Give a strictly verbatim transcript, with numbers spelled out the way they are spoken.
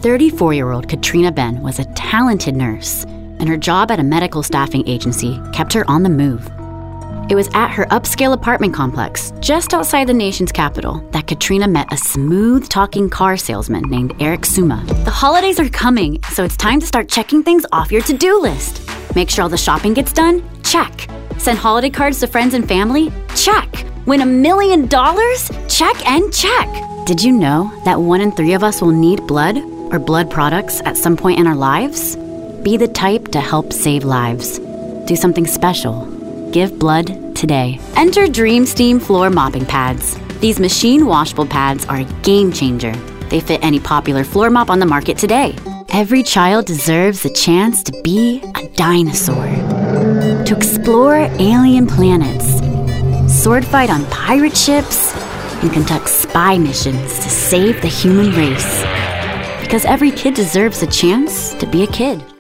thirty-four-year-old Katrina Ben was a talented nurse, and her job at a medical staffing agency kept her on the move. It was at her upscale apartment complex, just outside the nation's capital, that Katrina met a smooth-talking car salesman named Eric Suma. The holidays are coming, so it's time to start checking things off your to-do list. Make sure all the shopping gets done? Check. Send holiday cards to friends and family? Check. Win a million dollars? Check and check. Did you know that one in three of us will need blood or blood products at some point in our lives? Be the type to help save lives. Do something special. Give blood today. Enter Dream Steam Floor Mopping Pads. These machine washable pads are a game changer. They fit any popular floor mop on the market today. Every child deserves a chance to be a dinosaur, to explore alien planets, sword fight on pirate ships, and conduct spy missions to save the human race. Because every kid deserves a chance to be a kid.